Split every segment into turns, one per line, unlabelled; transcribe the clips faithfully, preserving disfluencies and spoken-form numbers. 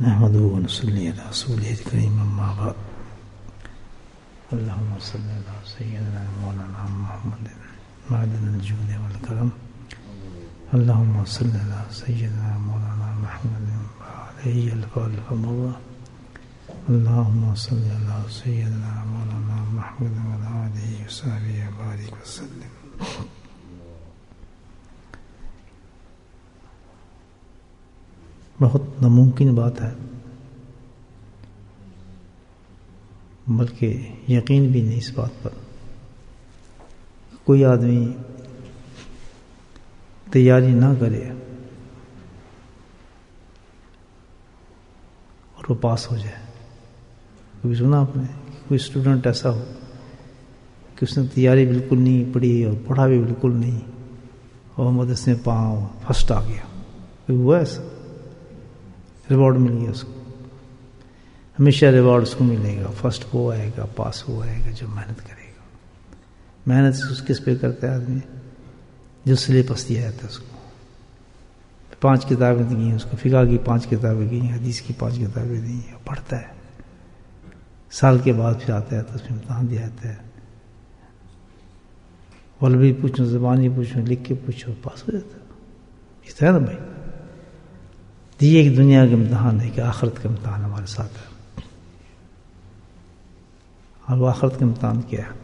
نحمده ونصلي على رسوله الكريم أما بعد اللهم صل على سيدنا مولانا محمد معدن الجود والكرم اللهم صل على سيدنا مولانا محمد وعليه الفضل والمرة اللهم صل على سيدنا مولانا محمد وعلى آله وصحبه وبارك وسلم. بہت ناممکن بات ہے، بلکہ یقین بھی نہیں اس بات پر. کوئی آدمی تیاری نہ کرے اور وہ پاس ہو جائے. کبھی سنا آپ نے کوئی اسٹوڈنٹ ایسا ہو کہ اس نے تیاری بالکل نہیں پڑھی اور پڑھا بھی بالکل نہیں اور مدرسے میں پاؤں فرسٹ آ گیا؟ کوئی ہوا ایسا؟ ریوارڈ مل گیا اس کو، ہمیشہ ریوارڈ اس کو ملے گا. فرسٹ وہ آئے گا، پاس وہ آئے گا جو محنت کرے گا. محنت اس کس پہ کرتا ہے آدمی؟ جو سلیبس دیا جاتا ہے اس کو. پانچ کتابیں دی ہیں اس کو، فقہ کی پانچ کتابیں دی ہیں، حدیث کی پانچ کتابیں دی ہیں، پڑھتا ہے. سال کے بعد پھر آتا ہے تو اس میں امتحان دیا جاتا ہے. ولبی پوچھو، زبانی پوچھو، لکھ کے پوچھو، پاس ہو جاتا ہے. اس طرح نا بھائی، یہ ایک دنیا کا امتحان ہے کہ آخرت کا امتحان ہمارے ساتھ ہے. اور وہ آخرت کا امتحان کیا ہے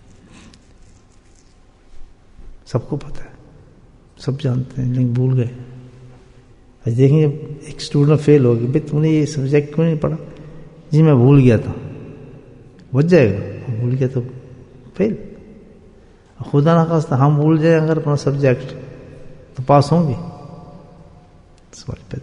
سب کو پتہ ہے، سب جانتے ہیں، لیکن بھول گئے. دیکھیں جب ایک اسٹوڈنٹ فیل ہو گیا، بھائی تم نے یہ سبجیکٹ کیوں نہیں پڑھا؟ جی میں بھول گیا تھا. بچ جائے گا، بھول گیا تو فیل. خدا نہ خواستہ ہم بھول جائیں اگر اپنا سبجیکٹ تو پاس ہوں گے؟ سوال پیدا.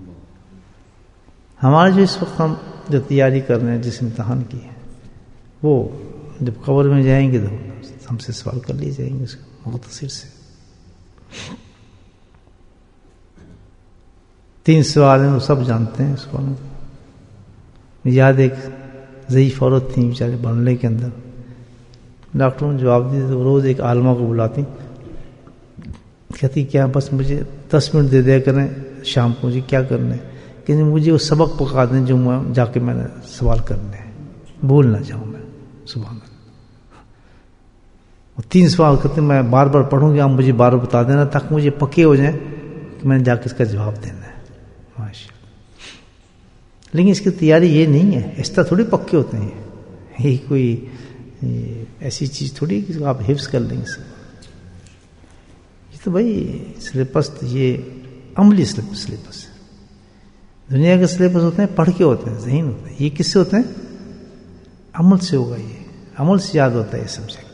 ہمارے جو اس وقت ہم جو تیاری کر رہے ہیں جس امتحان کی ہے، وہ جب قبر میں جائیں گے تو ہم سے سوال کر لیے جائیں گے اس کو مختصر سے. تین سوال ہیں، وہ سب جانتے ہیں اس کو. یاد ایک ضعیف عورت تھی بیچارے بنگلے کے اندر، ڈاکٹروں نے جواب دیے تو روز ایک عالمہ کو بلاتی، کہتی کیا بس مجھے دس منٹ دے دیا کریں شام کو، مجھے کیا کرنا ہے کہ مجھے وہ سبق پکا دیں جو میں جا کے میں نے سوال کرنے ہیں، بھول نہ جاؤں میں. سبحان اللہ. وہ تین سوال کرتے میں بار بار پڑھوں گی، آپ مجھے بار بار بتا دینا تاکہ مجھے پکے ہو جائیں کہ میں نے جا کے اس کا جواب دینا ہے. ماشاء اللہ. لیکن اس کی تیاری یہ نہیں ہے، اس طرح تھوڑی پکے ہوتے ہیں. یہ کوئی ایسی چیز تھوڑی کہ آپ حفظ کر لیں گے سب. یہ تو بھائی سلیبس یہ عملی سلیبس ہے. دنیا کے سلیبس ہوتے ہیں پڑھ کے ہوتے ہیں، ذہن ہوتے ہیں. یہ کس سے ہوتے ہیں؟ عمل سے ہوگا. یہ عمل سے یاد ہوتا ہے یہ سبجیکٹ.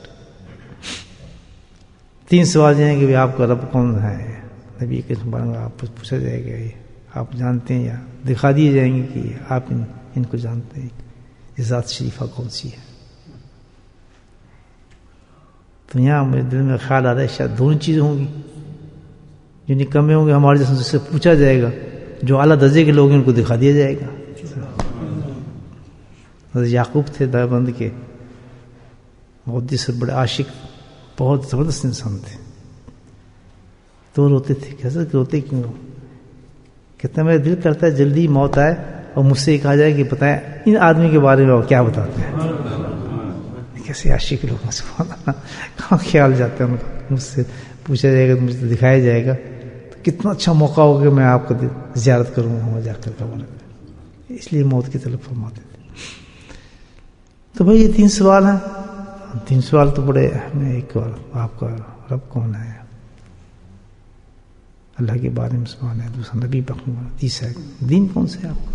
تین سوال یہ ہیں کہ آپ کا رب کون ہے؟ نبی کے بارے میں آپ پوچھا جائے گا، یہ آپ جانتے ہیں یا دکھا دیے جائیں گے کہ آپ ان, ان کو جانتے ہیں. یہ ذات شریفہ کون سی ہے؟ تو یہاں میرے دل میں خیال آ رہا ہے شاید دونوں چیزیں ہوں گی. جو نکمے ہوں گے ہمارے جیسے سے پوچھا جائے گا، جو اعلیٰ درجے کے لوگ ہیں ان کو دکھا دیا جائے گا. یعقوب تھے دیوبند کے، بہت سے بڑے عاشق، بہت زبردست انسان تھے. تو روتے تھے. کیسے روتے کیوں؟ کہتے ہیں میرا دل کرتا ہے جلدی موت آئے اور مجھ سے کہا جائے کہ بتائیں ان آدمی کے بارے میں وہ کیا بتاتے ہیں. کیسے عاشق لوگ ہیں، سبحان اللہ. کہاں خیال جاتا ہے ان کا. مجھ سے پوچھا جائے گا، مجھے دکھایا جائے گا تو کتنا اچھا موقع ہوگا کہ میں آپ کو زیارت کروں وہاں جا کر قبر میں. اس لیے موت کی طرف فرماتے تھے. تو بھائی یہ تین سوال ہیں. تین سوال تو بڑے اہم ہیں. ایک اور آپ کا رب کون ہے، اللہ کے بارے میں سوال ہے. دوسرا نبی پاک. تیسرا دین کون سے ہے آپ کو.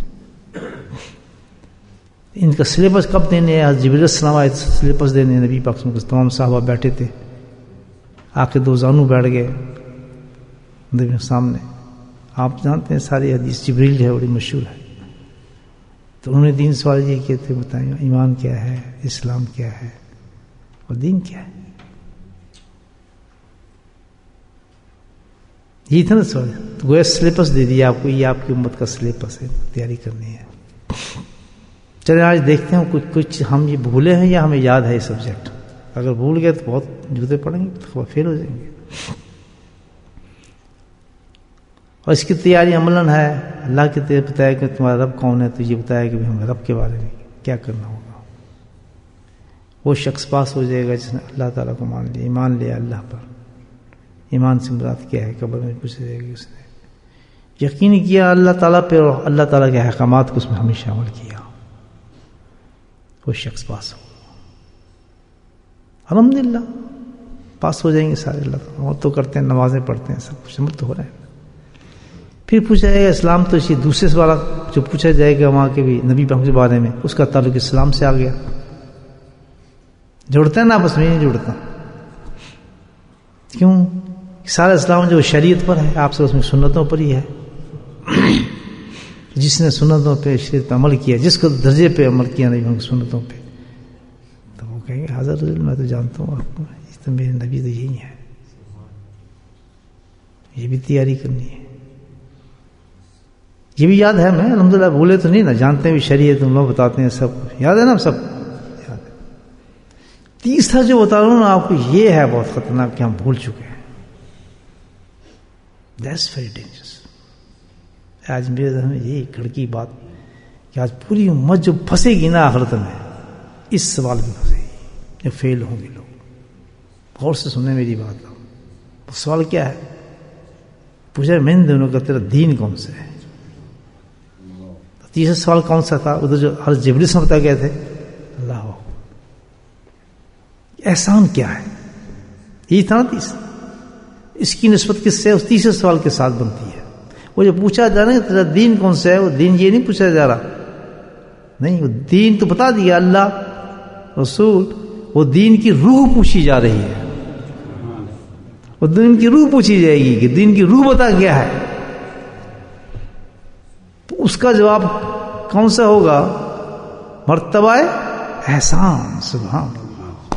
ان کا سلیبس کب دینے ہیں؟ جبریل السلام آئے سلیبس دینے. نبی پاک تمام صحابہ بیٹھے تھے، آ کے دو زانو بیٹھ گئے نبی سامنے. آپ جانتے ہیں ساری حدیث جبریل ہے بڑی مشہور ہے. تو انہوں نے دین سوال یہ کیے تھے، بتائیں ایمان کیا ہے، اسلام کیا ہے اور دین کیا ہے. یہ تھا نا سوال. تو گویا سلیبس دے دیا آپ کو، یہ آپ کی امت کا سلیبس ہے، تیاری کرنی ہے. چلیں آج دیکھتے ہیں کچھ کچھ ہم یہ بھولے ہیں یا ہمیں یاد ہے یہ سبجیکٹ. اگر بھول گئے تو بہت جوتے پڑیں گے، تو فیل ہو جائیں گے. اور اس کی تیاری عملاً ہے. اللہ کے تیرے بتایا کہ تمہارا رب کون ہے، تو یہ بتایا کہ ہمیں رب کے بارے میں کیا کرنا ہوگا. وہ شخص پاس ہو جائے گا جس نے اللہ تعالیٰ کو مان لیا، ایمان لیا اللہ پر. ایمان سے مراد کیا ہے؟ قبر میں پوچھا جائے گی اس نے یقین کیا اللہ تعالیٰ پہ اور اللہ تعالیٰ کے احکامات کو اس میں ہمیشہ عمل کیا، وہ شخص پاس ہو. الحمدللہ پاس ہو جائیں گے سارے. اللہ تعالیٰ وہ تو کرتے ہیں، نمازیں پڑھتے ہیں، سب کچھ عمل تو ہو رہا ہے. پھر پوچھا جائے گا اسلام تو اسی دوسرے سوال جو پوچھا جائے گا وہاں کے بھی نبی پاک کے بارے میں، اس کا تعلق اسلام سے آ گیا. جوڑتا ہے نا آپس میں؟ نہیں جوڑتا. کیوں؟ سارا اسلام جو شریعت پر ہے، آپ سے اس میں سنتوں پر ہی ہے. جس نے سنتوں پہ شریعت پہ عمل کیا، جس کو درجے پہ عمل کیا نہیں ہوں سنتوں پہ، تو وہ کہیں گے حضرت میں تو جانتا ہوں آپ کو، یہ تو میرے نبی تو یہی ہے. یہ بھی تیاری کرنی ہے. یہ بھی یاد ہے، میں الحمدللہ بھولے تو نہیں نا، جانتے ہیں بھی شریعت ہم لوگ بتاتے ہیں، سب یاد ہے نا، سب یاد ہے. تیسرا جو بتا رہا ہوں نا آپ کو، یہ ہے بہت خطرناک کہ ہم بھول چکے ہیں. That's very dangerous. آج میرے ذہن میں یہی کھڑکی بات کہ آج پوری امت جو پھنسے گی نا آخرت میں، اس سوال میں پھنسے گی، جو فیل ہوں گے لوگ. غور سے سنیں میری بات. وہ سوال کیا ہے؟ پوچھا میں ان دونوں کا تیرا دین کون سا ہے. تیسرا سوال کون سا تھا؟ ادھر جو ہر جبریل سے بتا گئے تھے اللہ احسان کیا ہے، یہی تھا نا تیسرا. اس کی نسبت کس سے؟ اس تیسرے سوال کے ساتھ بنتی ہے. وہ جو پوچھا جا رہا ہے تیرا دین کون سا ہے، وہ دین یہ نہیں پوچھا جا رہا. نہیں، وہ دین تو بتا دیا اللہ رسول. وہ دین کی روح پوچھی جا رہی ہے. وہ دین کی روح پوچھی جائے گی کہ دین کی روح بتا کیا ہے. اس کا جواب کون سا ہوگا؟ مرتبہ احسان. سبحان اللہ.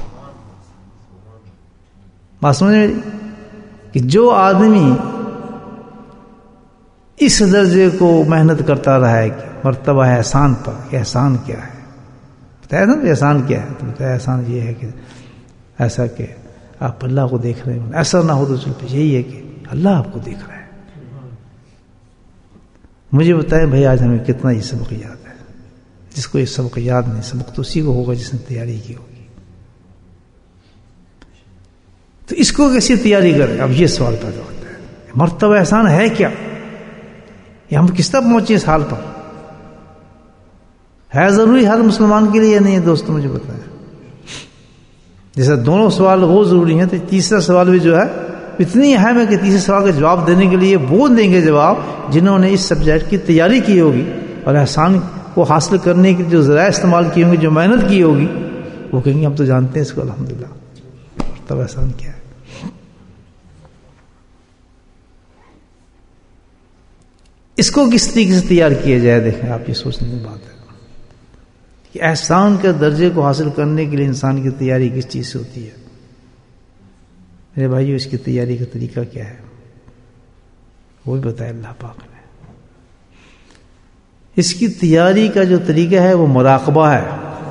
بات سمجھ میں کہ جو آدمی اس درجے کو محنت کرتا رہا ہے کہ مرتبہ احسان پر، کہ احسان کیا ہے. بتایا نا احسان کیا ہے؟ تو بتایا احسان یہ ہے کہ ایسا کہ آپ اللہ کو دیکھ رہے ہیں. ایسا نہ ہو تو چلتے، یہی ہے کہ اللہ آپ کو دیکھ رہا ہے. مجھے بتائیں بھائی آج ہمیں کتنا یہ سبق یاد ہے؟ جس کو یہ سبق یاد نہیں، سبق تو اسی کو ہوگا جس نے تیاری کی ہوگی. تو اس کو کیسی تیاری کریں؟ اب یہ سوال پیدا ہوتا ہے، مرتبہ احسان ہے کیا؟ یہ ہم کس طرح پہنچے اس حال پر؟ ہے ضروری ہر مسلمان کے لیے یا نہیں ہے دوستوں؟ مجھے بتائیں. جیسے دونوں سوال وہ ضروری ہیں، تو تیسرا سوال بھی جو ہے اتنی اہم ہے کہ تیسرے سوال کا جواب دینے کے لیے وہ دیں گے جواب جنہوں نے اس سبجیکٹ کی تیاری کی ہوگی اور احسان کو حاصل کرنے کے جو ذرائع استعمال کیے ہوں گے، جو محنت کی ہوگی، وہ کہیں گے ہم تو جانتے ہیں اس کو الحمدللہ. تب احسان کیا ہے؟ اس کو کس طریقے سے تیار کیا جائے؟ دیکھیں آپ، یہ سوچنے کی بات ہے کہ احسان کے درجے کو حاصل کرنے کے لیے انسان کی تیاری کس چیز سے ہوتی ہے. میرے بھائیو، اس کی تیاری کا طریقہ کیا ہے وہ بھی بتایا اللہ پاک نے. اس کی تیاری کا جو طریقہ ہے وہ مراقبہ ہے.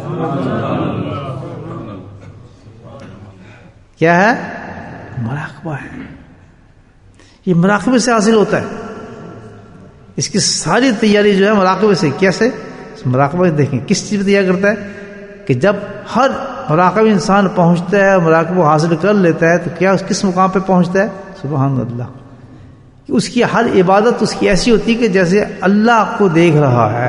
کیا ہے؟ مراقبہ ہے. یہ مراقبے سے حاصل ہوتا ہے. اس کی ساری تیاری جو ہے مراقبے سے. کیسے؟ مراقبہ دیکھیں کس چیز پہ تیار کرتا ہے کہ جب ہر مراقبہ انسان پہنچتا ہے، مراقبہ حاصل کر لیتا ہے، تو کیا اس کس مقام پہ پہنچتا ہے؟ سبحان اللہ. کہ اس کی ہر عبادت اس کی ایسی ہوتی ہے کہ جیسے اللہ کو دیکھ رہا ہے.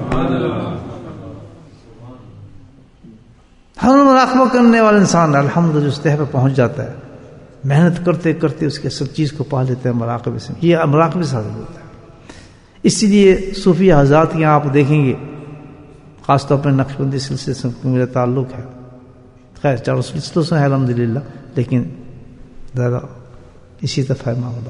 ہر مراقبہ کرنے والا انسان الحمدللہ اس تہ پہ پہنچ جاتا ہے. محنت کرتے کرتے اس کے سب چیز کو پا لیتے ہیں مراقبے سے. یہ مراقبے سے حاصل ہوتا ہے. اسی لیے صوفی حضرات کے یہاں آپ دیکھیں گے، خاص طور پر نقشبندی سلسلے سے میرا تعلق ہے. خیر چاروں سلسلوں سے ہے الحمدللہ، لیکن زیادہ اسی طرح ہے معاملہ.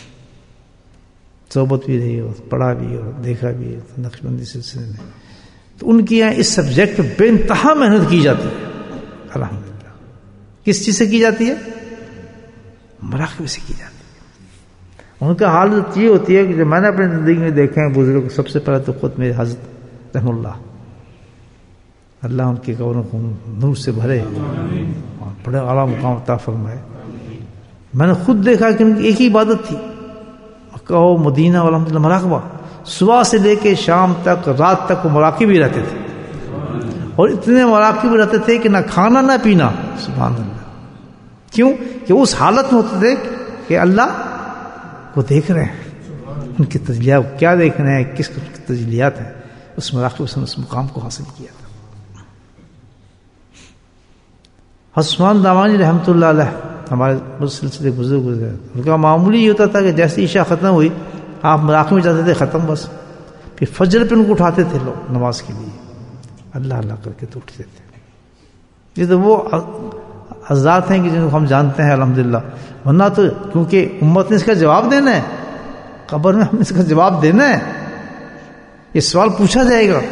صحبت بھی رہی ہو، پڑھا بھی ہو، دیکھا بھی ہو نقشبندی سلسلے میں، تو ان کے یہاں اس سبجیکٹ پہ بے انتہا محنت کی جاتی ہے الحمدللہ. کس چیز سے کی جاتی ہے؟ مراقبے سے کی جاتی ہے. ان کا حالت یہ ہوتی ہے کہ جو میں نے اپنی زندگی میں دیکھے ہیں بزرگ، سب سے پہلے تو خود میرے حضرت رحم اللہ، اللہ ان کے قبروں کو نور سے بھرے اور بڑے اعلیٰ مقام عطا فرمائے. میں نے خود دیکھا کہ ان کی ایک ہی عبادت تھی، کہو مدینہ والحمد للہ مراقبہ، صبح سے لے کے شام تک رات تک وہ مراقب ہی رہتے تھے، اور اتنے مراقب رہتے تھے کہ نہ کھانا نہ پینا. سبحان اللہ. کیوں؟ کہ اس حالت میں ہوتے تھے کہ اللہ کو دیکھ رہے ہیں، ان کی تجلیات کیا دیکھ رہے ہیں، کس قسم کی تجلیات ہیں. اس مراقب سے اس مقام کو حاصل کیا تھا. عثمان دامانی رحمۃ اللہ علیہ ہمارے سلسلے بزرگ گزرے، ان کا معمولی یہ ہوتا تھا کہ جیسے عشاء ختم ہوئی آپ مراقب میں جاتے تھے، ختم بس. پھر فجر پہ ان کو اٹھاتے تھے لوگ نماز کے لیے، اللہ اللہ کر کے تو اٹھتے تھے. یہ تو وہ حضرات ہیں کہ جن کو ہم جانتے ہیں الحمدللہ. ورنہ تو کیونکہ امت نے اس کا جواب دینا ہے، قبر میں ہم نے اس کا جواب دینا ہے، یہ سوال پوچھا جائے گا.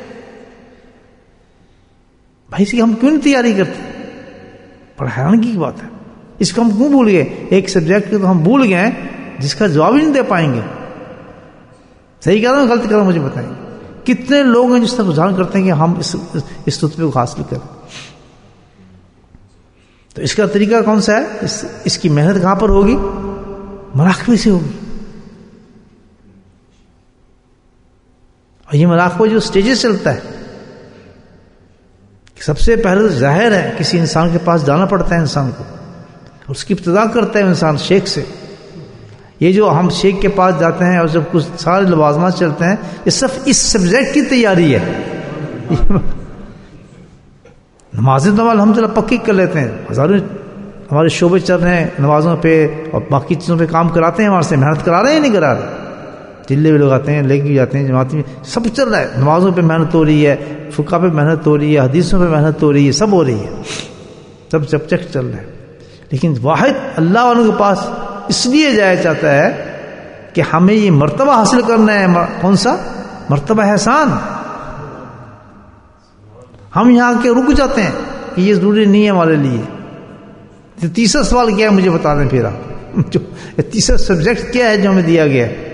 بھائی اس کی ہم کیوں نہیں تیاری کرتے؟ بڑا حیرانگی کی بات ہے. اس کو ہم کیوں بھول گئے؟ ایک سبجیکٹ کو تو ہم بھول گئے ہیں جس کا جواب ہی نہیں دے پائیں گے. صحیح کہہ رہا ہوں غلط کہہ رہا ہوں مجھے بتائیں. کتنے لوگ ہیں جس طرح رجحان کرتے ہیں کہ ہم اس اس رتبے کو حاصل کریں. تو اس کا طریقہ کون سا ہے؟ اس, اس کی محنت کہاں پر ہوگی؟ مراقبے سے ہوگی. اور یہ مراقبہ جو اسٹیجز چلتا ہے، سب سے پہلے تو ظاہر ہے کسی انسان کے پاس جانا پڑتا ہے انسان کو، اور اس کی ابتدا کرتا ہے انسان شیخ سے. یہ جو ہم شیخ کے پاس جاتے ہیں اور جب کچھ سارے لوازمات چلتے ہیں، یہ صرف اس سبجیکٹ کی تیاری ہے. نمازیں تو الحمدللہ پکی کر لیتے ہیں، ہزاروں ہمارے شعبے چل رہے ہیں نمازوں پہ اور باقی چیزوں پہ کام کراتے ہیں، ہمارے سے محنت کرا رہے ہیں نہیں کرا رہے. چلے بھی لوگ آتے ہیں، لے کے جاتے ہیں جماعت میں، سب چل رہا ہے. نمازوں پہ محنت ہو رہی ہے، فقہ پہ محنت ہو رہی ہے، حدیثوں پہ محنت ہو رہی ہے، سب ہو رہی ہے، سب سبجیکٹ چل رہے ہیں. لیکن واحد اللہ والوں کے پاس اس لیے جایا چاہتا ہے کہ ہمیں یہ مرتبہ حاصل کرنا ہے. کون سا مرتبہ احسان؟ ہم یہاں کے رک جاتے ہیں کہ یہ ضروری نہیں ہے ہمارے لیے. تیسرا سوال کیا ہے مجھے بتا دیں پھر آپ، جو تیسرا سبجیکٹ کیا ہے جو ہمیں دیا گیا ہے؟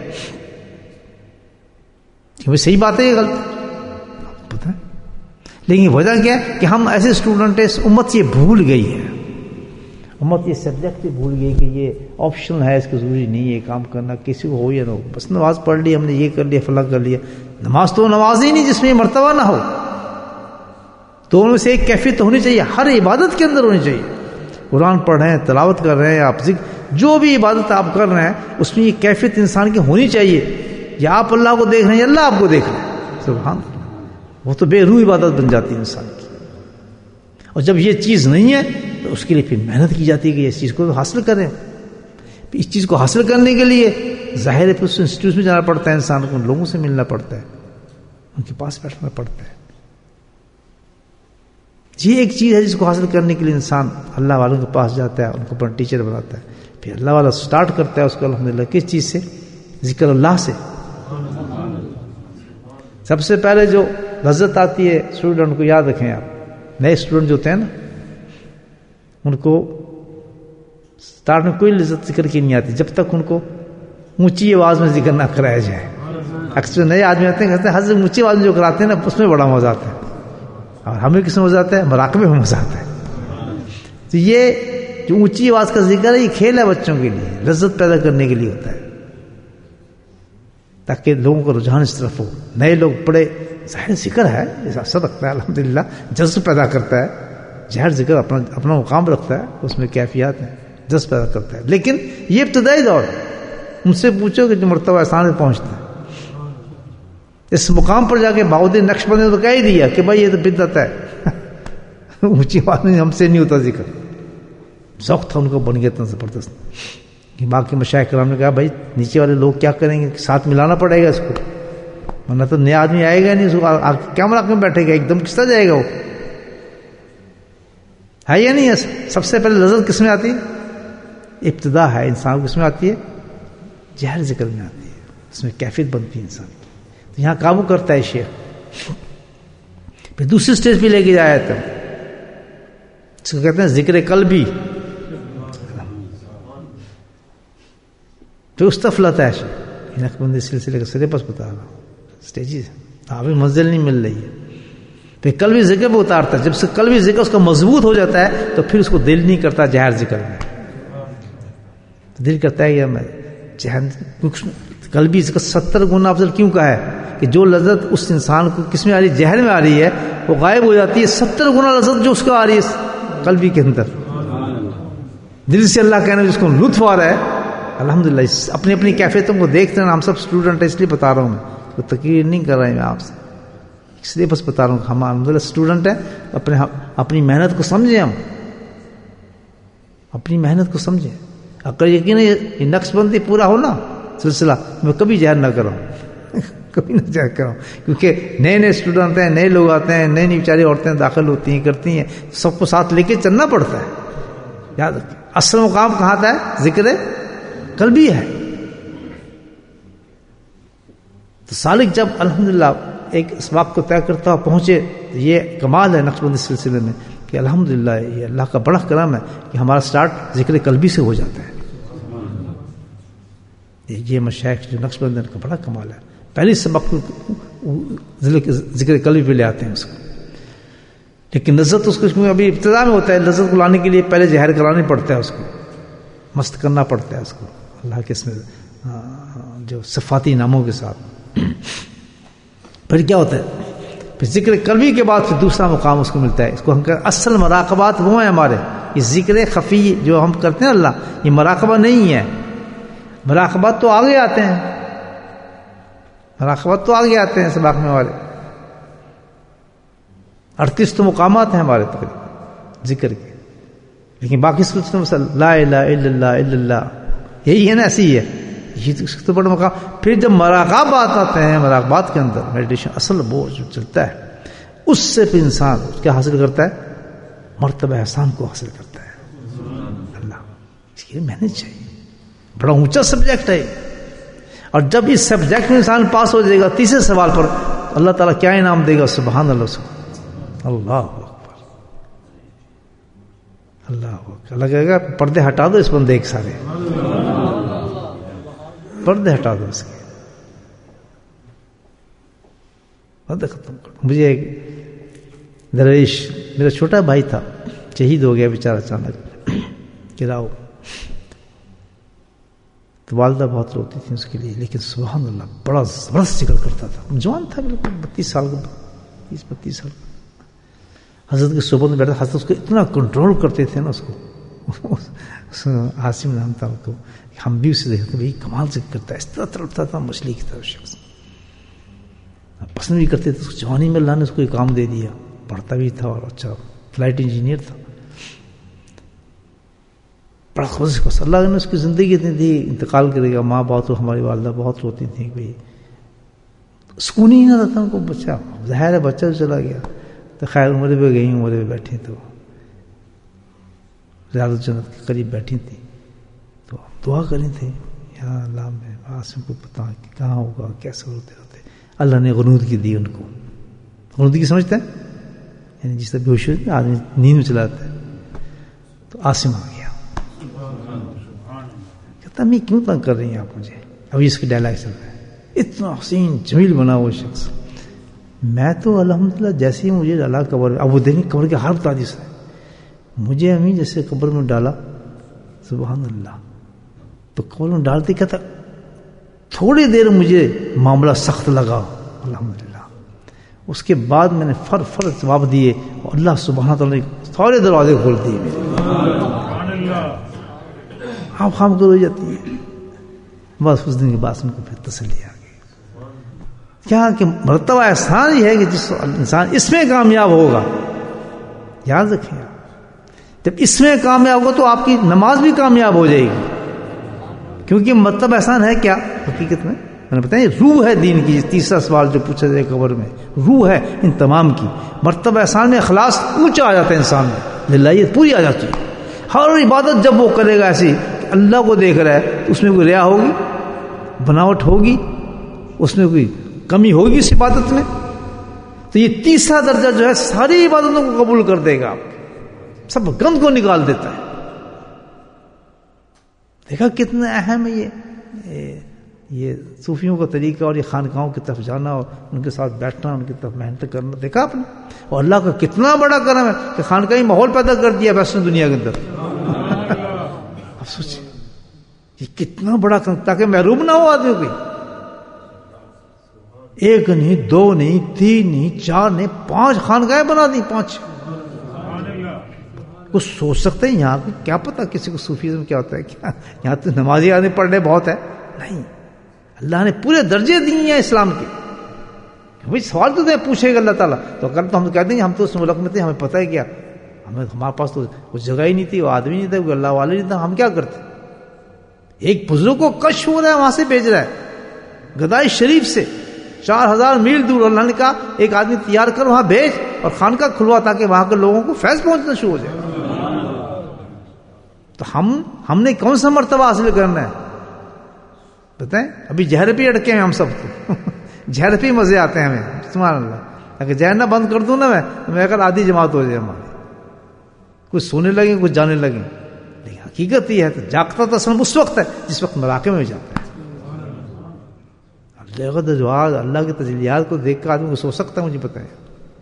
کہ صحیح بات ہے یہ غلط پتہ ہے، لیکن وجہ کیا ہے کہ ہم ایسے اسٹوڈنٹ ہیں، امت یہ بھول گئی ہے، امت یہ سبجیکٹ ہی بھول گئی کہ یہ آپشنل ہے، اس کو ضروری نہیں ہے کام کرنا، کسی کو ہو یا نہ ہو، بس نماز پڑھ لی ہم نے، یہ کر لیا فلاں کر لیا. نماز تو نماز ہی نہیں جس میں مرتبہ نہ ہو. دونوں میں سے ایک کیفیت ہونی چاہیے، ہر عبادت کے اندر ہونی چاہیے. قرآن پڑھ رہے ہیں، تلاوت کر رہے ہیں، آپ ذکر جو بھی عبادت آپ کر رہے ہیں اس میں یہ کیفیت انسان کی ہونی چاہیے. یا آپ اللہ کو دیکھ رہے ہیں یا اللہ آپ کو دیکھ رہے ہیں. سبحان اللہ، وہ تو بے روح عبادت بن جاتی ہے انسان کی. اور جب یہ چیز نہیں ہے تو اس کے لیے پھر محنت کی جاتی ہے کہ اس چیز کو حاصل کریں. اس چیز کو حاصل کرنے کے لیے ظاہر ہے پھر اس انسٹیٹیوٹ میں جانا پڑتا ہے انسان کو، ان لوگوں سے ملنا پڑتا ہے، ان کے پاس بیٹھنا پڑتا ہے. یہ ایک چیز ہے جس کو حاصل کرنے کے لیے انسان اللہ والوں کے پاس جاتا ہے، ان کو اپنا ٹیچر بناتا ہے. پھر اللہ والا سٹارٹ کرتا ہے اس کو الحمدللہ کس چیز سے؟ ذکر اللہ سے. سب سے پہلے جو لذت آتی ہے اسٹوڈنٹ کو، یاد رکھیں آپ، نئے اسٹوڈنٹ جو ہوتے ہیں نا ان کو اسٹارٹ میں کوئی لذت ذکر کی نہیں آتی جب تک ان کو اونچی آواز میں ذکر نہ کرایا جائے. اکثر نئے آدمی آتے ہیں کہتے ہیں حضرت اونچی آواز میں جو کراتے ہیں نا اس میں بڑا مزہ آتا ہے، اور ہمیں کس میں مزہ آتا ہے؟ مراقبے میں مزہ آتا ہے. تو یہ جو اونچی آواز کا ذکر ہے یہ کھیل ہے بچوں کے لیے، لذت پیدا کرنے کے لیے ہوتا ہے تاکہ لوگوں کو رجحان اس طرف ہو. نئے لوگ پڑھے، ظاہر ذکر ہے اثر رکھتا ہے الحمدللہ، جذب پیدا کرتا ہے. ظاہر ذکر اپنا اپنا مقام رکھتا ہے، اس میں کیفیات ہیں، جذب پیدا کرتا ہے. لیکن یہ ابتدائی دور ان سے پوچھو کہ جو مرتبہ احسان پہ پہنچتا ہے اس مقام پر جا کے باؤدین نقشبندی نے تو کہہ ہی دیا کہ بھائی یہ تو بدعت ہے، اونچی بات نہیں، ہم سے نہیں ہوتا ذکر. ذوق تھا ان کو، بن گیا اتنا زبردست کہ باقی مشائخ کرام نے کہا بھائی نیچے والے لوگ کیا کریں گے، ساتھ ملانا پڑے گا اس کو، ورنہ تو نیا آدمی آئے گا نہیں، اس کو کیا مراقبے میں بیٹھے گا، ایک دم کس طرح جائے گا وہ؟ ہے یا نہیں؟ ہے سب سے پہلے لذت کس میں آتی ہے؟ ابتدا ہے انسان کو کس میں آتی ہے؟ جہر ذکر میں آتی ہے، اس میں کیفیت بنتی ہے انسان کی. تو یہاں قابو کرتا ہے شیخ. پھر دوسری سٹیج پہ لے کے جایا تھا، اس کو کہتے ہیں ذکر قلبی. پھر استفلت ہے شیخ، نقشبندی سلسلے کا سلیبس بتا رہا ہوں، سٹیجز ابھی منزل نہیں مل رہی ہے. پھر قلبی ذکر پہ اتارتا ہے، جب سے قلبی ذکر اس کا مضبوط ہو جاتا ہے تو پھر اس کو دل نہیں کرتا جہر ذکر میں، دل کرتا ہے یا میں ذہن قلبی اس کا ستر گنا افضل کیوں کہا ہے کہ جو لذت اس انسان کو کس میں آ رہی ہے، ذہن میں آ رہی ہے، وہ غائب ہو جاتی ہے ستر گنا لذت جو اس کو آ رہی ہے قلبی کے اندر. دل سے اللہ کہنا جس کو لطف آ رہا ہے. الحمدللہ اپنی اپنی کیفیتوں کو دیکھتے ہیں. ہم سب اسٹوڈنٹ ہیں اس لیے بتا رہا ہوں، میں کوئی تقریر نہیں کر رہا ہوں میں آپ سے، اس لیے بس بتا رہا ہوں. ہم الحمدللہ اسٹوڈنٹ ہیں. اپنے اپنی محنت کو سمجھیں، ہم اپنی محنت کو سمجھیں. اگر یقین یہ نقش بندی پورا ہو نا سلسلہ، میں کبھی زہر نہ کروں کبھی نہ زہر کروں، کیونکہ نئے نئے اسٹوڈنٹ ہیں، نئے لوگ آتے ہیں، نئی نئی بیچاری عورتیں داخل ہوتی ہیں کرتی ہیں، سب کو ساتھ لے کے چلنا پڑتا ہے. یاد رکھیں اصل مقام کہاں تھا ہے؟ ذکر قلبی ہے. تو سالک جب الحمدللہ ایک اسباق کو طے کرتا ہوا پہنچے، یہ کمال ہے نقشبندی سلسلے میں کہ الحمدللہ یہ اللہ کا بڑا کرم ہے کہ ہمارا سٹارٹ ذکر قلبی سے ہو جاتا ہے. یہ مشائخ جو نقشبند کا بڑا کمال ہے، پہلی سبق ذکر قلبی پہ لے آتے ہیں اس کو. لیکن لذت اس کو ابھی ابتدا میں ہوتا ہے، لذت کو لانے کے لیے پہلے زہر کرانا پڑتا ہے، اس کو مست کرنا پڑتا ہے اس کو اللہ کے اس میں جو صفاتی ناموں کے ساتھ. پھر کیا ہوتا ہے؟ پھر ذکر قلبی کے بعد پھر دوسرا مقام اس کو ملتا ہے. اس کو ہم اصل مراقبات وہ ہیں ہمارے. یہ ذکر خفی جو ہم کرتے ہیں اللہ، یہ مراقبہ نہیں ہے. مراقبات تو آگے آتے ہیں، مراقبات تو آگے آتے ہیں سباق میں ہمارے. اڑتیس تو مقامات ہیں ہمارے تقریباً ذکر کے، لیکن باقی سلسلوں میں لا الہ الا اللہ الا اللہ یہی ہے نا، ایسی ہی ہے. یہ تو بڑا مقام. پھر جب مراقبات آتے ہیں، مراقبات کے اندر میڈیٹیشن اصل وہ جو چلتا ہے، اس سے پھر انسان کیا حاصل کرتا ہے؟ مرتبہ احسان کو حاصل کرتا ہے. اللہ اس کی محنت چاہیے، بڑا اونچا سبجیکٹ ہے. اور جب اس سبجیکٹ میں انسان پاس ہو جائے گا تیسرے سوال پر، اللہ تعالیٰ کیا انعام دے گا؟ سبحان اللہ. اس کو اللہ اکبر، اللہ اکبر. اللہ کہے گا پردے ہٹا دو اس بندے کے سارے، پردے ہٹا دو اس کے، پردے ختم کر دو. مجھے ایک درویش میرا چھوٹا بھائی تھا، شہید ہو گیا بیچارہ اچانک گراؤ. تو والدہ بہت روتی تھی اس کے لیے، لیکن سبحان اللہ بڑا زبردست ذکر کرتا تھا. جوان تھا بالکل، بتیس سال کا، تیس بتیس سال کا. حضرت کے صحبت میں بیٹھا، حضرت اس کو اتنا کنٹرول کرتے تھے نا، اس کو عاصم نام تھا ان کو. ہم بھی اسے دیکھتے بھائی کمال ذکر کرتا ہے، اس طرح تڑپتا تھا مچھلی کی طرف. شخص پسند بھی کرتے تھے. اس جوانی میں اللہ نے اس کو ایک کام دے دیا، پڑھتا بھی تھا اور اچھا فلائٹ انجینئر تھا. بڑا خوش. اللہ نے اس کی زندگی اتنی تھی، انتقال کرے گا. ماں باپ تو ہماری والدہ بہت روتی تھیں، بھائی سکون ہی نہ رہتا ان کو. بچہ ظاہر ہے بچہ چلا گیا تو خیر عمرے پہ گئی، عمرے پہ بیٹھی تو ریاض جنت کے قریب بیٹھی تھی. تو دعا کریں تھے، یا اللہ میں عاصم کو پتا کہ کہاں ہوگا، کیسے ہوتے ہوتے. اللہ نے غنودگی دی ان کو. غنودگی سمجھتے ہیں؟ یعنی جس طرح بے ہوشی آدمی نیند میں چلا جاتا ہے. تو عاصم آ گیا، کہتا میں کیوں تنگ کر رہی ہیں آپ مجھے؟ ابھی اس کی ڈائلاگ چل رہا ہے. اتنا حسین جمیل بنا وہ شخص. میں تو الحمدللہ جیسے ہی مجھے ڈالا قبر میں، اب وہ دیکھیں قبر کے ہر تعدیث ہے. مجھے امی جیسے قبر میں ڈالا، سبحان اللہ، تو قبر میں ڈالتے کہتا تھوڑی دیر مجھے معاملہ سخت لگا الحمدللہ. اس کے بعد میں نے فر فر جواب دیے اور اللہ سبحانہ تعالیٰ نے سارے دروازے کھول دیے میرے. آپ خام کرو جاتی ہے. بس اس دن کے بعد ان کو پھر تسلی آ گئی. کیا کہ مرتبہ احسان یہ ہے کہ جس انسان اس میں کامیاب ہوگا، یاد رکھیں آپ، جب اس میں کامیاب ہوگا تو آپ کی نماز بھی کامیاب ہو جائے گی. کیونکہ مرتبہ احسان ہے کیا حقیقت میں؟ میں نے بتایا روح ہے دین کی. تیسرا سوال جو پوچھا جائے قبر میں، روح ہے ان تمام کی. مرتبہ احسان میں اخلاص اونچا آ جاتا ہے انسان میں، للہیت پوری آ جاتی ہے. ہر عبادت جب وہ کرے گا ایسی کہ اللہ کو دیکھ رہا ہے، تو اس میں کوئی ریا ہوگی، بناوٹ ہوگی، اس میں کوئی کمی ہوگی اس عبادت میں. تو یہ تیسرا درجہ جو ہے ساری عبادتوں کو قبول کر دے گا، آپ سب گند کو نکال دیتا ہے. دیکھا کتنا اہم ہے یہ یہ صوفیوں کا طریقہ اور یہ خانقاہوں کی طرف جانا اور ان کے ساتھ بیٹھنا، ان کی طرف محنت کرنا. دیکھا آپ نے؟ اور اللہ کا کتنا بڑا کرم ہے کہ خانقاہی ماحول پیدا کر دیا ویسٹرن دنیا کے اندر. اب سوچیں یہ کتنا بڑا کام، تاکہ محروم نہ ہو آدمی کوئی. ایک نہیں، دو نہیں، تین نہیں، چار نہیں، پانچ خانقاہیں بنا دی. پانچ کچھ سوچ سکتے ہیں یہاں کیا پتا کسی کو صوفیزم کیا ہوتا ہے؟ کیا یہاں تو نمازی آدمی پڑھنے بہت ہے؟ نہیں، اللہ نے پورے درجے دیے ہیں اسلام کے. بھائی سوال تو دے پوچھے گا اللہ تعالیٰ، تو اگر تو ہم کہتے ہیں ہم تو اس ملک میں تھے، ہمیں پتہ ہے کیا، ہمیں ہمارے پاس تو کچھ جگہ ہی نہیں تھی، وہ آدمی نہیں تھا، کوئی اللہ والے نہیں تھا، ہم کیا کرتے؟ ایک بزرگ کو کش ہو رہا ہے، وہاں سے بھیج رہا ہے گدائی شریف سے چار ہزار میل دور. اللہ نے کہا ایک آدمی تیار کر وہاں بھیج اور خانقاہ کھلوا تاکہ وہاں کے لوگوں کو فیض پہنچنا شروع ہو جائے. تو ہم ہم نے کون سا مرتبہ حاصل کرنا ہے بتائیں؟ ابھی زہر پہ اٹکے ہیں ہم سب کو. زہر پہ مزے آتے ہیں ہمیں. سبحان اللہ. اگر زہر نہ بند کر دوں نا میں میں اگر آدھی جماعت ہو جائے ہماری، کچھ سونے لگیں کچھ جانے لگیں. لیکن حقیقت یہ ہے تو جاگتا تو اصل اس وقت ہے جس وقت مراقبے میں جاتا ہے. اللہ اللہ کی تجلیات کو دیکھ کر آدمی کو سو سکتا ہے. مجھے پتہ ہے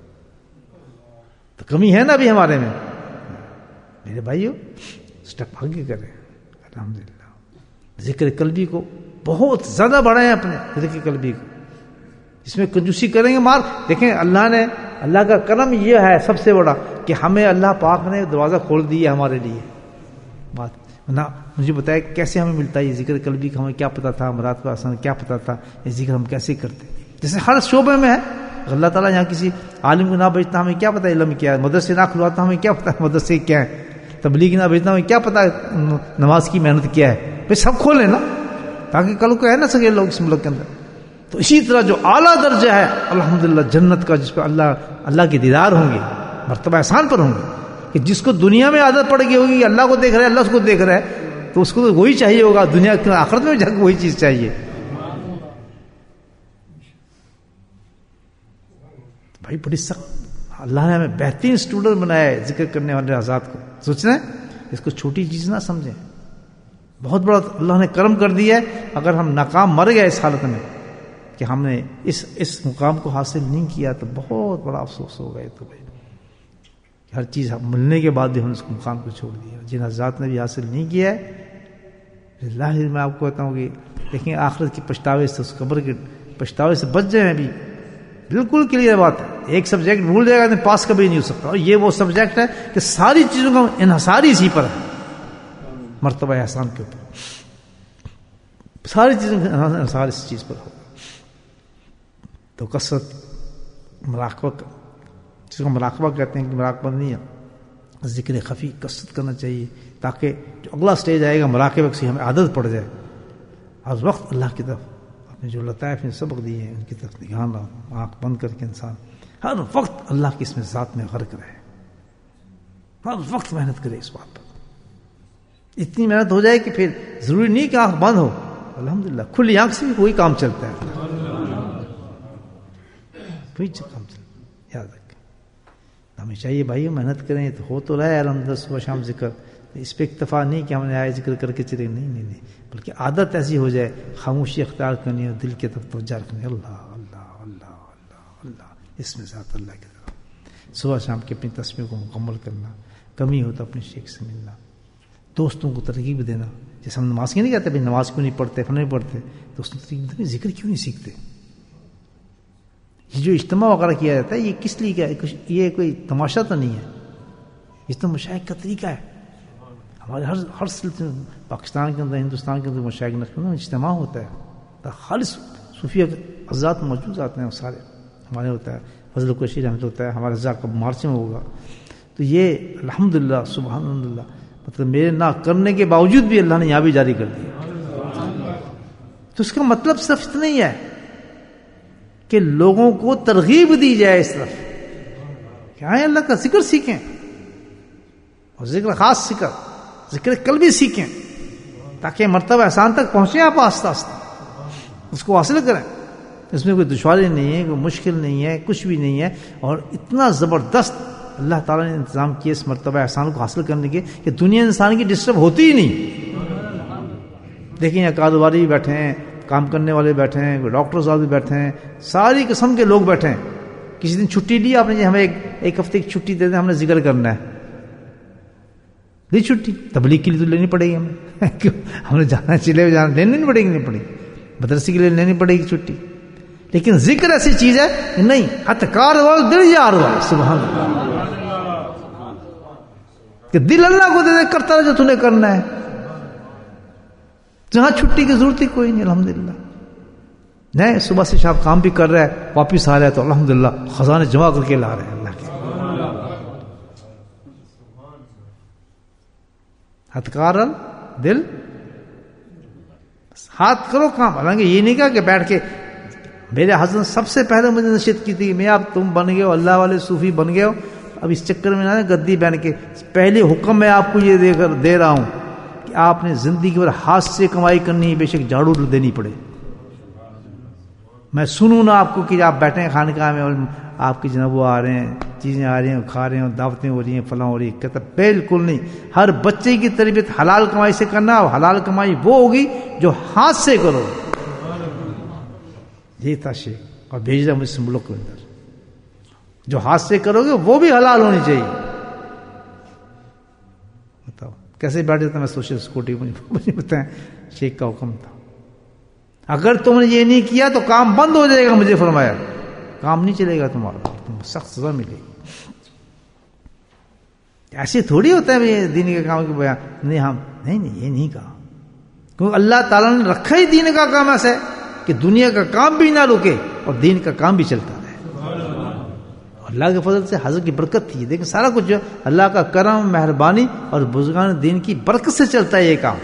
تو کمی ہے نا ابھی ہمارے میں. میرے بھائیو اسٹیپ آگے کریں. الحمدللہ ذکر قلبی کو بہت زیادہ بڑھائیں اپنے ذکر قلبی کو. اس میں کنجوسی کریں گے مار. دیکھیں اللہ نے، اللہ کا کرم یہ ہے سب سے بڑا کہ ہمیں اللہ پاک نے دروازہ کھول دیا ہمارے لیے. بات نہ مجھے بتایا کیسے ہمیں ملتا ہے یہ ذکر قلبی کا. ہمیں کیا پتا تھا مراد کا آسان کیا پتا تھا یہ ذکر ہم کیسے کرتے؟ جیسے ہر شعبے میں ہے. اللہ تعالیٰ یہاں کسی عالم کو نہ بھیجتا ہمیں کیا پتا علم کیا ہے، مدرسے نہ کھلواتا ہمیں کیا پتا مدرسے کیا ہے، تبلیغ نہ بھیجتا ہمیں کیا پتا نماز کی محنت کیا ہے. بھائی سب کھولیں نا تاکہ کل کو ہے نہ سکے لوگ اس ملک کے اندر. تو اسی طرح جو اعلیٰ درجہ ہے الحمدللہ جنت کا، جس پہ اللہ اللہ کے دیدار ہوں گے، مرتبہ احسان پر ہوں گے، کہ جس کو دنیا میں عادت پڑ گئی ہوگی اللہ کو دیکھ رہا ہے، اللہ اس کو دیکھ رہا ہے، تو اس کو تو وہی چاہیے ہوگا دنیا کے آخرت میں جا کے وہی چیز چاہیے. بھائی بڑی سخت اللہ نے ہمیں بہترین اسٹوڈنٹ بنایا ہے ذکر کرنے والے آزاد کو. سوچنا ہے اس کو چھوٹی چیز نہ سمجھیں. بہت بڑا اللہ نے کرم کر دیا ہے. اگر ہم ناکام مر گئے اس حالت میں کہ ہم نے اس اس مقام کو حاصل نہیں کیا تو بہت بڑا افسوس ہو گئے. تو بھائی ہر چیز ملنے کے بعد بھی ہم نے اس مقام کو چھوڑ دیا. جن حضرات نے بھی حاصل نہیں کیا ہے اللہ میں آپ کو بتاؤں کہ دیکھیں آخرت کی پچھتاوے سے، اس قبر کے پچھتاوے سے بچ جائیں. ابھی بالکل کلیئر بات ہے. ایک سبجیکٹ بھول جائے گا تو پاس کبھی نہیں ہو سکتا. اور یہ وہ سبجیکٹ ہے کہ ساری چیزوں کا انحصار اسی پر ہے، مرتبہ احسان کے اوپر. ساری چیزوں کا انحصار اس چیز پر ہو. تو کثرت مراقبہ، جس کو مراقبہ کہتے ہیں کہ مراقبہ نہیں ہے، ذکر خفی کثرت کرنا چاہیے تاکہ جو اگلا اسٹیج آئے گا مراقبہ سے ہمیں عادت پڑ جائے. ہر وقت اللہ کی طرف اپنے جو لطائف نے سبق دیے ہیں ان کی طرف نگاہ رہا، آنکھ بند کر کے انسان ہر وقت اللہ کی اس میں ذات میں غرق رہے، ہر وقت محنت کرے اس بات پر. اتنی محنت ہو جائے کہ پھر ضروری نہیں کہ آنکھ بند ہو، الحمدللہ کھلی آنکھ سے بھی کوئی کام چلتا ہے. کوئی کام چلتا ہے. یاد رکھیں ہمیں چاہیے بھائی محنت کریں تو ہو تو رہا ہے الحمدللہ صبح شام ذکر. اس پہ اکتفا نہیں کہ ہم نے آئے ذکر کر کے چلے، نہیں نہیں نہیں بلکہ عادت ایسی ہو جائے خاموشی اختیار کرنی اور دل کی طرف توجہ رکھنی. اللہ اللہ اللہ اللہ اللہ اس میں ذات اللہ کی طرف صبح شام کی اپنی تسبیح کو مکمل کرنا. کمی ہو تو اپنے شیخ سے ملنا، دوستوں کو ترغیب دینا. جیسے ہم نماز کی نہیں کہتے بھائی نماز کیوں نہیں پڑھتے فن نہیں پڑھتے، دوستوں کو ترغیب دینا ذکر کیوں نہیں سیکھتے. یہ جو اجتماع وغیرہ کیا جاتا ہے یہ کس لیے کیا ہے؟ یہ کوئی تماشا تو نہیں ہے، یہ تو مشائخ کا طریقہ ہے. ہمارے ہر ہر سلسلے پاکستان کے اندر ہندوستان کے اندر مشائخ نقش میں اجتماع ہوتا ہے، خالص صوفیہ حضرات موجود آتے ہیں، سارے ہمارے ہوتا ہے. فضل القشیر احمد ہوتا ہے، ہمارے رضا کا مارچ میں ہوگا. تو یہ الحمدللہ سبحان اللہ مطلب میرے نہ کرنے کے باوجود بھی اللہ نے یہاں بھی جاری کر دیا. تو اس کا مطلب صرف اتنا ہی ہے کہ لوگوں کو ترغیب دی جائے اس طرف کہ آئیں اللہ کا ذکر سیکھیں، اور ذکر خاص ذکر ذکر قلبی سیکھیں تاکہ مرتبہ احسان تک پہنچیں آپ آہستہ آہستہ اس کو حاصل کریں. اس میں کوئی دشواری نہیں ہے، کوئی مشکل نہیں ہے، کچھ بھی نہیں ہے. اور اتنا زبردست اللہ تعالیٰ نے انتظام کیا اس مرتبہ احسان کو حاصل کرنے کے کہ دنیا انسان کی ڈسٹرب ہوتی ہی نہیں. دیکھیں یہاں کاروباری بھی بیٹھے ہیں، کام کرنے والے بیٹھے ہیں، کوئی ڈاکٹر صاحب بھی بیٹھے ہیں، ساری قسم کے لوگ بیٹھے ہیں. کسی دن چھٹی لی آپ نے، ہمیں ایک ایک ہفتے کی چھٹی دے دیں، ہم نے ذکر کرنا ہے. لی چھٹی، تبلیغ کے لیے تو لینی پڑے گی ہمیں کیوں؟ ہم نے جانا چلے جانا لینی نہیں پڑے گی، نہیں پڑے گی، مدرسے کے لیے لینی پڑے گی چھٹی. لیکن ذکر ایسی چیز ہے کہ نہیں، اتکار وال دل یار وال، سبحان اللہ، کہ دل اللہ کو دے دے کرتا رہے جو تُو نے کرنا ہے. جہاں چھٹی کی ضرورت ہی کوئی نہیں. الحمدللہ نہیں، صبح سے شام کام بھی کر رہا ہے، واپس آ رہا ہے تو الحمدللہ خزانے جمع کر کے لا رہے ہیں اللہ کے. ہتکار دل، ہاتھ کرو کام. حالانکہ یہ نہیں کہا کہ بیٹھ کے، میرے حضرت سب سے پہلے مجھے نصیحت کی تھی کہ میں اب تم بن گئے ہو اللہ والے صوفی بن گئے ہو، اب اس چکر میں نہ گدی بہن کے. پہلے حکم میں آپ کو یہ دے کر دے رہا ہوں کہ آپ نے زندگی پر ہاتھ سے کمائی کرنی ہے، بے شک جھاڑو دینی پڑے. میں سنوں نا آپ کو کہ آپ بیٹھے ہیں خانقاہ میں اور آپ کی جناب وہ آ رہے ہیں، چیزیں آ رہی ہیں، کھا رہے ہیں، دعوتیں ہو رہی ہیں، فلاں ہو رہی ہے. کہتا بالکل نہیں. ہر بچے کی تربیت حلال کمائی سے کرنا، اور حلال کمائی وہ ہوگی جو ہاتھ سے کرو. یہ تھا شیخ، اور بھیج رہا ہوں اس ملک کے اندر. جو ہاتھ سے کرو گے وہ بھی حلال ہونی چاہیے. بتاؤ کیسے بیٹھے تھے؟ میں سوشل سکوٹی مجھے بتائیں، شیخ کا حکم تھا اگر تم نے یہ نہیں کیا تو کام بند ہو جائے گا. مجھے فرمایا کام نہیں چلے گا تمہارا، تم سخت سزا ملے گی. ایسے تھوڑی ہوتا ہے یہ دین کے کام کے بیان. نہیں ہم نہیں نہیں یہ نہیں کہا، کیونکہ اللہ تعالیٰ نے رکھا ہی دین کا کام ایسا ہے کہ دنیا کا کام بھی نہ رکے اور دین کا کام بھی چلتا رہے. اللہ کے فضل سے حضرت کی برکت تھی. دیکھیں سارا کچھ جو اللہ کا کرم، مہربانی اور بزرگان دین کی برکت سے چلتا ہے یہ کام.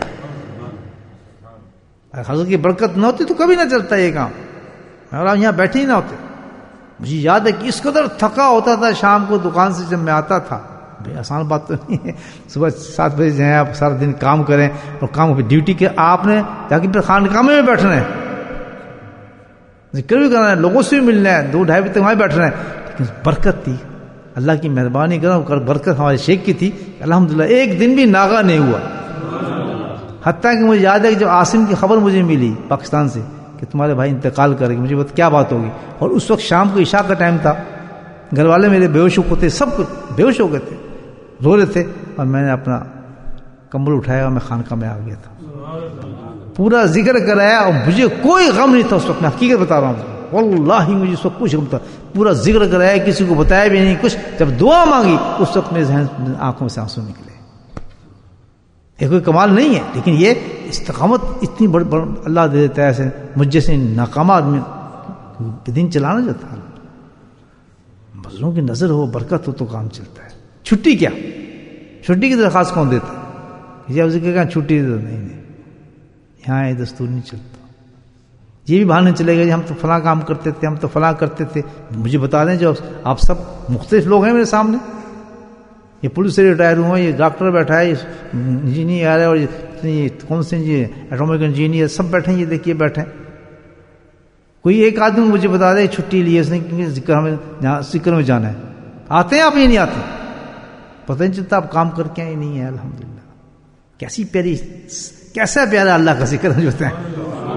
حضرت کی برکت نہ ہوتی تو کبھی نہ چلتا یہ کام، اور یہاں بیٹھے ہی نہ ہوتے. مجھے یاد ہے کہ اس قدر تھکا ہوتا تھا شام کو دکان سے جب میں آتا تھا. بھائی آسان بات تو نہیں ہے، صبح سات بجے جائیں آپ سارا دن کام کریں اور کام ڈیوٹی کے آپ نے جا کے پھر خانقاہ میں بیٹھنا ہے، ذکر بھی کرنا ہے، لوگوں سے بھی ملنا ہے، دو ڈھائی بجے تک وہاں بیٹھنا ہے. لیکن برکت تھی، اللہ کی مہربانی کرو، برکت ہمارے شیخ کی تھی. الحمدللہ ایک دن بھی ناغا نہیں ہوا. حتیٰ کہ مجھے یاد ہے کہ جب عاصم کی خبر مجھے ملی پاکستان سے کہ تمہارے بھائی انتقال کرے گے، مجھے بتا کیا بات ہوگی. اور اس وقت شام کو عشاء کا ٹائم تھا، گھر والے میرے بے ہوش ہوتے، سب کچھ بے ہوش ہو گئے تھے، رو رہے تھے، اور میں نے اپنا کمبل اٹھایا اور میں خانقاہ میں آ گیا تھا. پورا ذکر کرایا اور مجھے کوئی غم نہیں تھا اس وقت. میں حقیقت بتا رہا ہوں، واللہ مجھے اس وقت کچھ غم تھا. پورا ذکر کرایا، کسی کو بتایا بھی نہیں کچھ. جب دعا مانگی اس وقت میرے ذہن آنکھوں سے آنسو نکلے. یہ کوئی کمال نہیں ہے، لیکن یہ استقامت اتنی بڑی بڑ اللہ دے دیتا ہے. ایسے مجھ جیسے ناکام آدمی دن چلانا جو تھا، مظلوم کی نظر ہو، برکت ہو تو کام چلتا ہے. چھٹی کیا، چھٹی کی درخواست کون دیتا ہے؟ یہ ذکر کہ چھٹی دے نہیں نہیں، یہاں یہ دستور نہیں چلتا. یہ بھی بہانے چلے گا ہم تو فلاں کام کرتے تھے، ہم تو فلاں کرتے تھے. مجھے بتا دیں جو آپ سب مختلف لوگ ہیں میرے سامنے، یہ پولیس سے ریٹائر ہوا ہے، یہ ڈاکٹر بیٹھا ہے، انجینئر ہے، اور یہ کون سے ایٹامک انجینئر سب بیٹھے ہیں. یہ دیکھیے بیٹھے ہیں. کوئی ایک آدمی مجھے بتا دے چھٹی لی ہے اس نے کیونکہ ذکر ہمیں جہاں ذکر میں جانا ہے. آتے ہیں آپ؟ یہ نہیں آتے، پتہ نہیں چلتا آپ کام کر کے آئے نہیں ہے. الحمدللہ کیسی پیاری، کیسا پیارا اللہ کا ذکر جو ہوتا ہے.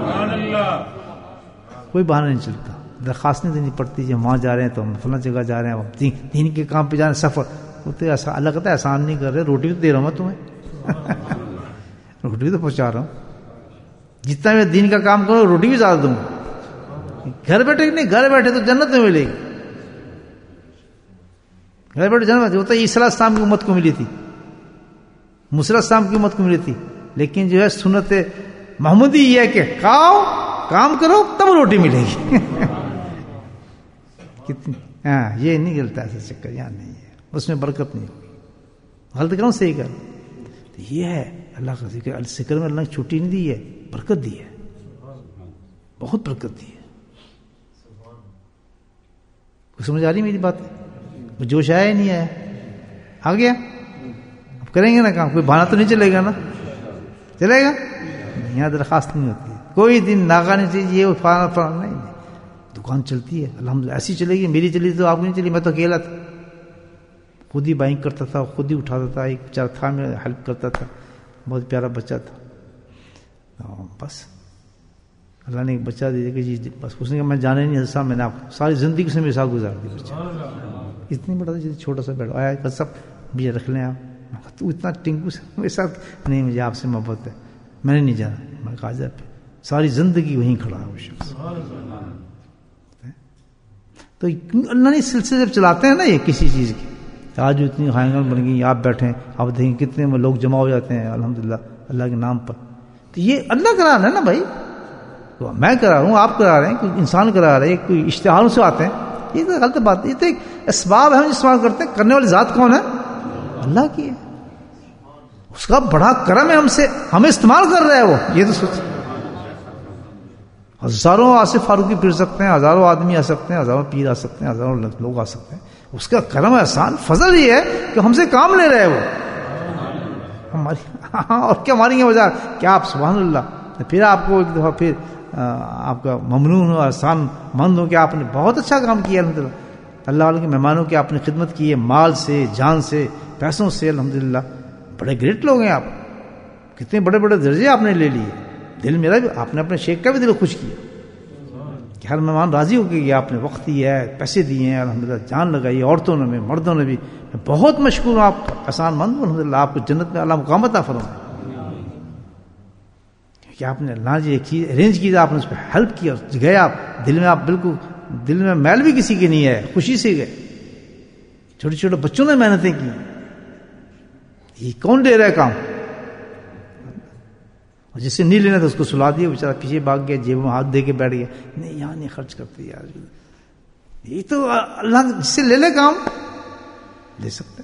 کوئی بہانہ نہیں چلتا. درخواست نہیں دینی پڑتی جب وہاں جا رہے ہیں تو ہم فلاں جگہ جا رہے ہیں، دین کے کام پہ جا رہے ہیں. سفر ہوتے اللہ کہتا ہے آسان نہیں کر رہے، روٹی تو دے رہا ہوں میں تمہیں روٹی تو پہنچا رہا ہوں. جتنا میں دین کا کام کروں روٹی بھی زیادہ دوں. گھر بیٹھے نہیں، گھر بیٹھے تو جنت میں ملے گی. گھر بیٹھے جنت ہوتا ہے. عیسی علیہ السلام کی امت کو ملی تھی، موسی علیہ السلام کی امت کو ملی تھی. لیکن جو ہے سنت محمودی یہ ہے کہ کھاؤ، کام کرو تب روٹی ملے گی. کتنی ہاں یہ نہیں چلتا ایسا چکر، یہاں نہیں ہے، اس میں برکت نہیں ہوگی. غلط کروں صحیح کر. یہ ہے اللہ کا ذکر. ذکر میں اللہ نے چھٹی نہیں دی ہے، برکت دی ہے، بہت برکت دی ہے. کوئی سمجھ آ رہی میری بات؟ جوش آیا ہی نہیں آیا؟ آ گیا؟ اب کریں گے نا کام. کوئی بہانہ تو نہیں چلے گا نا؟ چلے گا. یہاں درخواست نہیں ہوتی ہے، کوئی دن ناغا نہیں چاہیے یہ فلانا فلانا نہیں. دکان چلتی ہے الحمدللہ، ایسی چلے گی. میری چلی تو آپ کو نہیں چلی، میں تو اکیلا تھا، خود ہی بائنگ کرتا تھا، خود ہی اٹھاتا تھا. ایک بیچارہ تھا میرا ہیلپ کرتا تھا، بہت پیارا بچہ تھا. بس اللہ نے ایک بچہ دے دیا کہ جی بس. اس نے کہا میں جانے نہیں صاحب، میں نے آپ ساری زندگی سے میرے ساتھ گزار دی. بچہ اتنی بڑا تھا، چھوٹا سا بیٹا آیا کہ سب بھی رکھ لیں آپ، تو اتنا ٹنکو سے میرے ساتھ نہیں، مجھے آپ سے محبت ہے، میں نے نہیں جانا. میں کہا جا پھر ساری زندگی وہیں کھڑا ہے وہ شخص. تو اللہ نے سلسلے جب چلاتے ہیں نا یہ کسی چیز کی، آج جو اتنی خائنگاں بن گئی، آپ بیٹھے ہیں آپ دیکھیں کتنے لوگ جمع ہو جاتے ہیں الحمدللہ اللہ کے نام پر. تو یہ اللہ کرا رہا ہے نا بھائی، تو میں کرا رہا ہوں، آپ کرا رہے ہیں، کوئی انسان کرا رہے ہیں، کوئی اشتہاروں سے آتے ہیں. یہ تو غلط بات ہے. یہ تو ایک اسباب ہے ہم استعمال کرتے ہیں. کرنے والی ذات کون ہے؟ اللہ کی ہے. اس کا بڑا کرم ہے ہم سے، ہمیں استعمال کر رہا ہے وہ. یہ تو سوچ، ہزاروں آصف فاروقی پھر سکتے ہیں، ہزاروں آدمی آ سکتے ہیں، ہزاروں پیر آ سکتے ہیں، ہزاروں لوگ آ سکتے ہیں. اس کا کرم احسان فضل یہ ہے کہ ہم سے کام لے رہے ہیں وہ ہماری. اور کیا ہماری یہ وجہ کہ آپ سبحان اللہ پھر آپ کو ایک دفعہ پھر آپ کا ممنون ہو، احسان مند ہو کہ آپ نے بہت اچھا کام کیا الحمدللہ. اللہ والوں کے مہمانوں کی آپ نے خدمت کی ہے، مال سے، جان سے، پیسوں سے الحمدللہ. بڑے گریٹ لوگ ہیں آپ، کتنے بڑے بڑے درجے آپ نے لے لیے. دل میرا بھی، آپ نے اپنے شیخ کا بھی دل خوش کیا کہ ہر مہمان راضی ہو کے گیا. آپ نے وقت دیا ہے، پیسے دیے ہیں الحمدللہ، جان لگائی عورتوں نے بھی مردوں نے بھی. میں بہت مشکور ہوں آپ کا، احسان مند ہوں الحمدللہ. آپ کو جنت میں اللہ مقام عطا فرمائے کہ آپ نے اللہ جی ایک چیز ارینج کی، آپ نے اس پہ ہیلپ کیا، گئے آپ دل میں، آپ بالکل دل میں میل بھی کسی کی نہیں ہے، خوشی سے گئے. چھوٹے چھوٹے بچوں نے محنتیں کی. یہ کون دے رہا ہے کام؟ جس سے نہیں لینا تھا اس کو سلا دیا، بیچارہ پیچھے بھاگ گیا، جیب میں ہاتھ دے کے بیٹھ گیا. نہیں یہاں نہیں خرچ کرتے یار، یہ تو اللہ جس سے لے لے کام لے سکتے.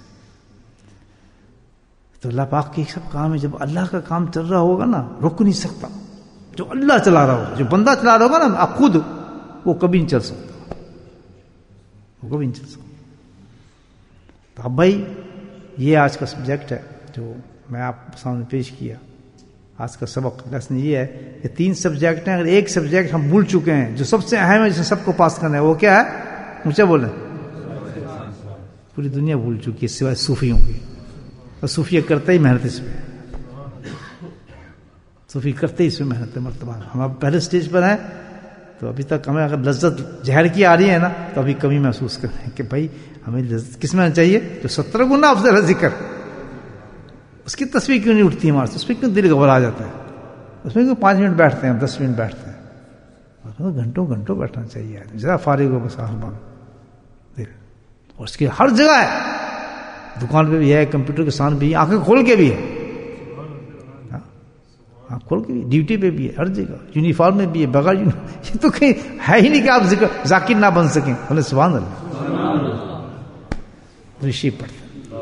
تو اللہ پاک کی سب کام ہے. جب اللہ کا کام چل رہا ہوگا نا رک نہیں سکتا. جو اللہ چلا رہا ہوگا، جو بندہ چلا رہا ہوگا نا آپ خود، وہ کبھی نہیں چل سکتا، وہ کبھی نہیں چل سکتا. تو اب بھائی یہ آج کا سبجیکٹ ہے جو میں آپ سامنے پیش کیا. آج کا سبق لیسن یہ ہے کہ تین سبجیکٹ ہیں، اگر ایک سبجیکٹ ہم بھول چکے ہیں جو سب سے اہم ہے، جسے سب کو پاس کرنا ہے، وہ کیا ہے؟ مجھے بولیں. پوری دنیا بھول چکی ہے سوائے صوفیوں کی. اور صوفیہ کرتے ہی محنت اس پہ، صوفی کرتے ہی اس پہ محنت مرتبہ. ہم اب پہلے سٹیج پر ہیں تو ابھی تک ہمیں اگر لذت زہر کی آ رہی ہے نا تو ابھی کمی محسوس کر رہے ہیں کہ بھائی ہمیں لذت کس میں چاہیے؟ جو سترہ گنا افضل ہے ذکر، اس کی تصویر کیوں نہیں اٹھتی ہمارے سے؟ اس پہ کیوں دل گھبرا جاتا ہے؟ اس میں کیوں پانچ منٹ بیٹھتے ہیں، دس منٹ بیٹھتے ہیں؟ گھنٹوں گھنٹوں بیٹھنا چاہیے آدمی. ذرا فارغ ہو بس آرمان دل. اور اس کی ہر جگہ ہے، دکان پہ بھی ہے، کمپیوٹر کے سامنے بھی ہے، آنکھیں کھول کے بھی ہے، آنکھ کھول کے بھی، ڈیوٹی پہ بھی ہے، ہر جگہ یونیفارم میں بھی ہے، بغیر یہ تو کہیں ہے ہی نہیں کہ آپ ذکر ذاکر نہ بن سکیں. بولے سبحان اللہ. رشی پڑھتے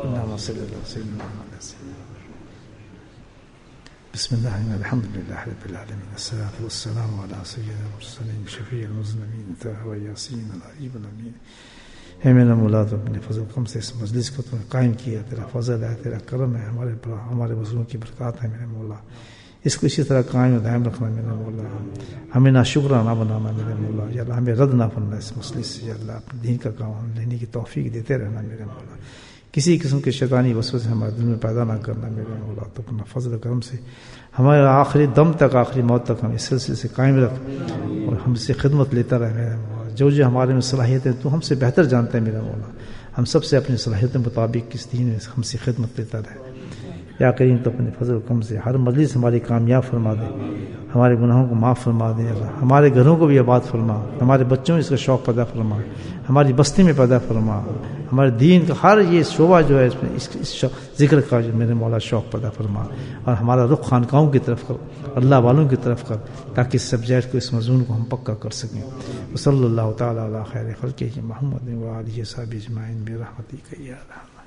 بسم اللہ الحمد للہ رب العالمین والصلاة والسلام علی سیدنا المرسلین شفیع المذنبین طه یاسین الحبیب الامین. اے میرا مولا تو اپنے فضل کرم سے اس مجلس کو تو قائم کیا، تیرا فضل ہے، تیرا کرم ہے، ہمارے پر ہمارے بزرگوں کی برکات ہے میرے مولا. اس کو اسی طرح قائم و دائم رکھنا میرے مولا. ہمیں نہ شکرہ نہ بنانا میرے مولا. یا اللہ ہمیں رد نہ فرمانا اس مجلس سے. یا اللہ اپنے دین کا کام ہم لینے کی توفیق دیتے رہنا میرے مولا. کسی قسم کے شیطانی وسوسے ہمارے دل میں پیدا نہ کرنا میرے مولا. تو اپنا فضل کرم سے ہمارے آخری دم تک، آخری موت تک ہم اس سلسلے سے قائم رکھ اور ہم سے خدمت لیتا رہے میرے مولا. جو جو ہمارے میں صلاحیتیں تو ہم سے بہتر جانتا ہے میرا مولا. ہم سب سے اپنی صلاحیتوں مطابق کس دین میں ہم سے خدمت لیتا رہے. یا کریم تو اپنے فضل و کرم سے ہر مجلس ہماری کامیاب فرما دے، ہمارے گناہوں کو معاف فرما دے. اللہ ہمارے گھروں کو بھی آباد فرما، ہمارے بچوں میں اس کا شوق پیدا فرما، ہماری بستی میں پیدا فرما. ہمارے دین کا ہر یہ شعبہ جو ہے اس میں اس, اس ذکر کا جو میرے مولا شوق پیدا فرما. اور ہمارا رخ خانقاہوں کی طرف کر، اللہ والوں کی طرف کر، تاکہ اس سبجیکٹ کو، اس مضمون کو ہم پکا کر سکیں. صلی اللہ تعالیٰ علی خیر خلقہ محمد و آلہ وصحبہ اجمعین برحمتک یا ارحم